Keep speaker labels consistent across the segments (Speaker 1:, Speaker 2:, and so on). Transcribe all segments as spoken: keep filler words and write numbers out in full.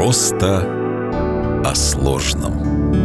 Speaker 1: Просто о сложном.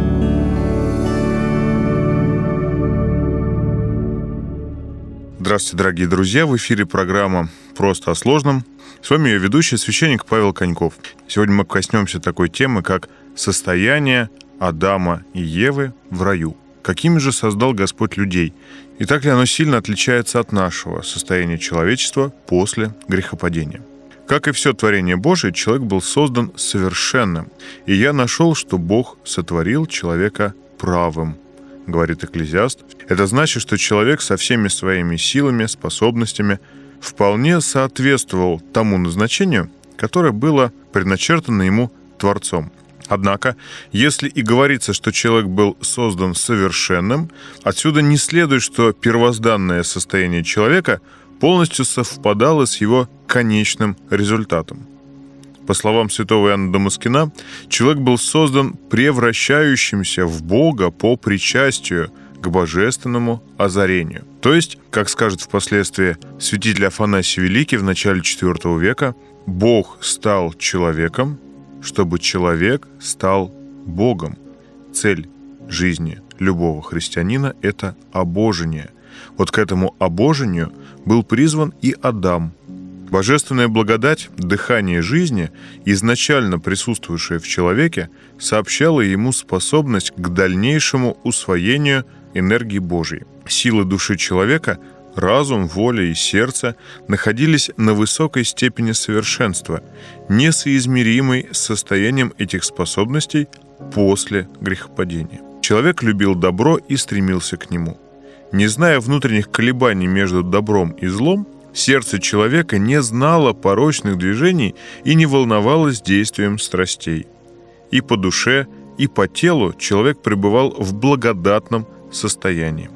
Speaker 2: Здравствуйте, дорогие друзья! В эфире программа «Просто о сложном». С вами ее ведущий, священник Павел Коньков. Сегодня мы коснемся такой темы, как состояние Адама и Евы в раю. Какими же создал Господь людей? И так ли оно сильно отличается от нашего состояния человечества после грехопадения? Как и все творение Божие, человек был создан совершенным. И я нашел, что Бог сотворил человека правым, говорит Экклезиаст. Это значит, что человек со всеми своими силами, способностями вполне соответствовал тому назначению, которое было предначертано ему Творцом. Однако, если и говорится, что человек был создан совершенным, отсюда не следует, что первозданное состояние человека полностью совпадало с его конечным результатом. По словам святого Иоанна Дамаскина, человек был создан превращающимся в Бога по причастию к божественному озарению. То есть, как скажет впоследствии святитель Афанасий Великий в начале четвёртого века, Бог стал человеком, чтобы человек стал Богом. Цель жизни любого христианина – это обожение. Вот к этому обожению был призван и Адам. Божественная благодать, дыхание жизни, изначально присутствующее в человеке, сообщала ему способность к дальнейшему усвоению энергии Божьей. Силы души человека, разум, воля и сердце находились на высокой степени совершенства, несоизмеримой с состоянием этих способностей после грехопадения. Человек любил добро и стремился к нему. Не зная внутренних колебаний между добром и злом, сердце человека не знало порочных движений и не волновалось действием страстей. И по душе, и по телу человек пребывал в благодатном состоянии.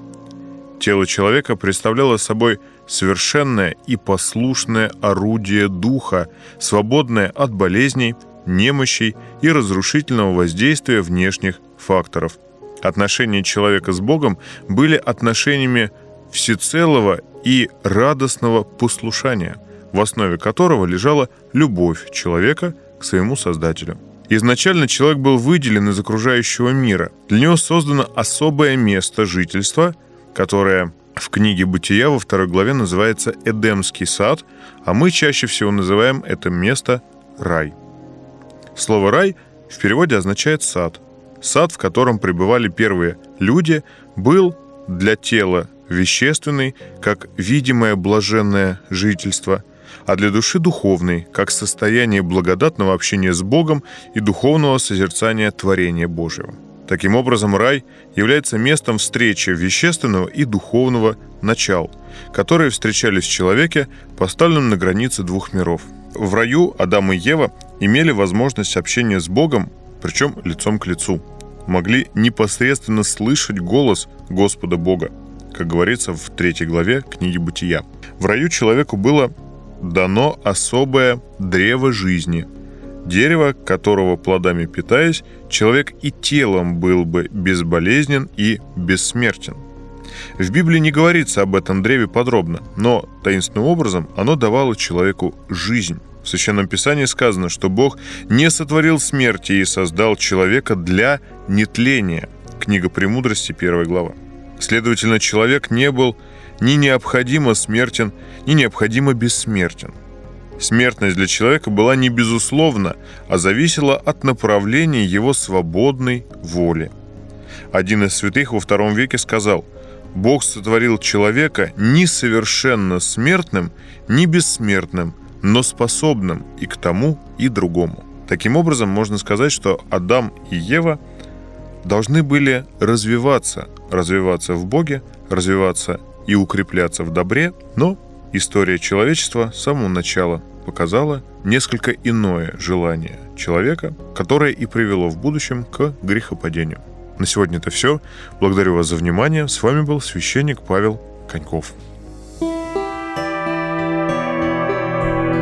Speaker 2: Тело человека представляло собой совершенное и послушное орудие духа, свободное от болезней, немощей и разрушительного воздействия внешних факторов. Отношения человека с Богом были отношениями всецелого и радостного послушания, в основе которого лежала любовь человека к своему Создателю. Изначально человек был выделен из окружающего мира. Для него создано особое место жительства, которое в книге «Бытия» во второй главе называется «Эдемский сад», а мы чаще всего называем это место «рай». Слово «рай» в переводе означает «сад». Сад, в котором пребывали первые люди, был для тела вещественный, как видимое блаженное жительство, а для души духовный, как состояние благодатного общения с Богом и духовного созерцания творения Божьего. Таким образом, рай является местом встречи вещественного и духовного начал, которые встречались в человеке, поставленном на границе двух миров. В раю Адам и Ева имели возможность общения с Богом, причем лицом к лицу. Могли непосредственно слышать голос Господа Бога, как говорится в третьей главе книги «Бытия». В раю человеку было дано особое древо жизни, дерево, которого плодами питаясь, человек и телом был бы безболезнен и бессмертен. В Библии не говорится об этом древе подробно, но таинственным образом оно давало человеку жизнь. В Священном Писании сказано, что Бог не сотворил смерти и создал человека для нетления. Книга «Премудрости», первая глава. Следовательно, человек не был ни необходимо смертен, ни необходимо бессмертен. Смертность для человека была не безусловна, а зависела от направления его свободной воли. Один из святых во втором веке сказал: «Бог сотворил человека ни совершенно смертным, ни бессмертным, но способным и к тому, и другому». Таким образом, можно сказать, что Адам и Ева должны были развиваться, развиваться в Боге, развиваться и укрепляться в добре, но история человечества с самого начала показала несколько иное желание человека, которое и привело в будущем к грехопадению. На сегодня это все. Благодарю вас за внимание. С вами был священник Павел Коньков.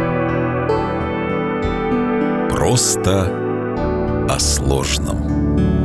Speaker 1: Просто о сложном.